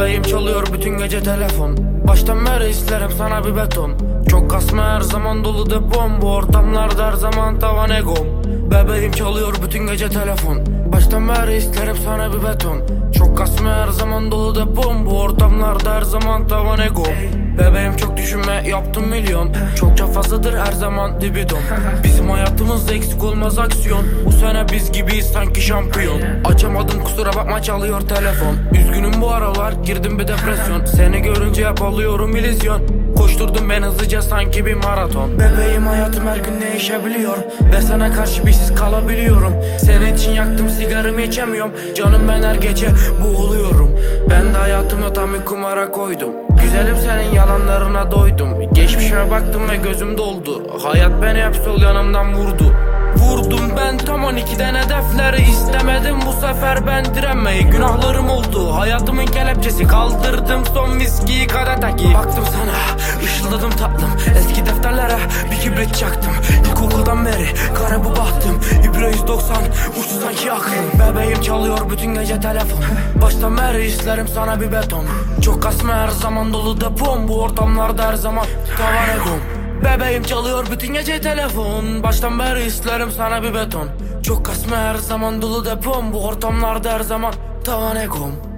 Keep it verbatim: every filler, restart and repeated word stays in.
Bebeğim çalıyor bütün gece telefon. Baştan beri isterim sana bir beton. Çok kasma her zaman dolu depom. Bu ortamlarda her zaman tavan egom. Bebeğim çalıyor bütün gece telefon. Baştan beri isterim sana bir beton. Çok kasma her zaman dolu depom. Bu ortamlarda her zaman tavan egom. Bebeğim çok düşünme yaptım milyon. Çokça fazladır her zaman dibidon. Bizim hayatımızda eksik olmaz aksiyon. Bu sene biz gibiyiz sanki şampiyon. Açamadım kusura bakma çalıyor telefon. Üzgünüm bu aralar girdim bir depresyon. Seni görünce hep alıyorum illüzyon. Koşturdum ben hızlıca sanki bir maraton. Bebeğim hayatım her gün değişebiliyor. Ve sana karşı birsiz kalabiliyorum. Senin için yaktım sigaramı içemiyorum. Canım ben her gece boğuluyorum. Ben de hayatımı tam bir kumara koydum. Güzelim senin yalanlarına doydum. Geçmişime baktım ve gözüm doldu. Hayat beni hep sol yanımdan vurdu. Vurdum ben tam on ikiden hedefleri. İstemedim bu sefer ben direnmeyi. Günahlarım oldu hayatımın kelepçesi. Kaldırdım son viskiyi kadeteki. Baktım sana ışıldadım tatlım. Eski defterlere bir kibrit çaktım. İlkokuldan beri kara bu bahtım. İbre yüz doksan uçtu sanki aklım. Bebeğim çalıyor bütün gece telefon. Baştan beri isterim sana bir beton. Çok kasma her zaman dolu depom. Bu ortamlarda her zaman tavan egom. Bebeğim çalıyor bütün gece telefon. Baştan beri isterim sana bir beton. Çok kasma her zaman dolu depom. Bu ortamlarda her zaman tavan egom.